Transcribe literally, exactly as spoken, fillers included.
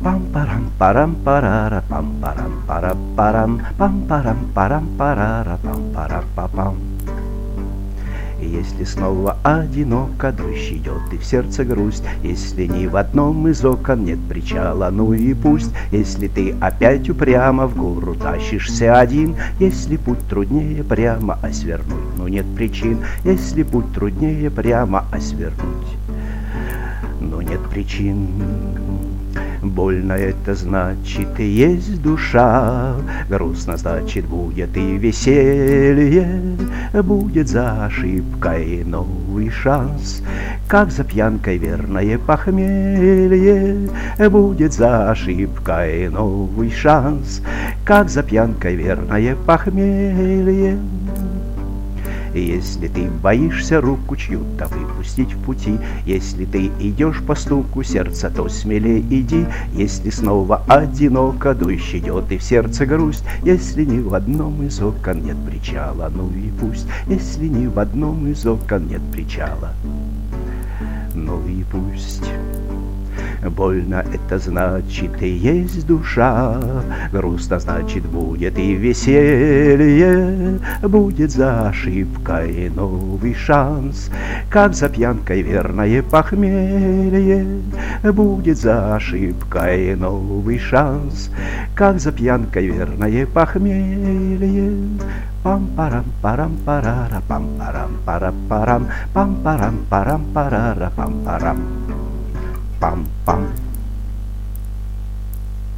Пам-парам-парам-парара, пам-парам-пара-парам, пам-парам-парам-парара, пам-пара-па-пам. Если снова одиноко, дождь идет и в сердце грусть, если ни в одном из окон нет причала, ну и пусть. Если ты опять упрямо в гору тащишься один, если путь труднее прямо, а свернуть, ну нет причин. Если путь труднее прямо, а свернуть, но нет причин. Больно это значит, и есть душа, грустно значит, будет и веселье, будет за ошибкой новый шанс, как за пьянкой верное похмелье, будет за ошибкой новый шанс, как за пьянкой верное похмелье. Если ты боишься руку чью-то выпустить в пути, если ты идешь по стуку сердца, то смелее иди. Если снова одиноко, дождь идет и в сердце грусть, если ни в одном из окон нет причала, ну и пусть. Если ни в одном из окон нет причала, ну и пусть. Больно это значит, и есть душа, грустно значит, будет и веселье, будет за ошибкой новый шанс, как за пьянкой верное похмелье, будет за ошибкой новый шанс, как за пьянкой верное похмелье. Пам-парам-парам-парара, пам-парам-пара-парам, пам-парам-парам-парара, пам-парам. Пам-пам.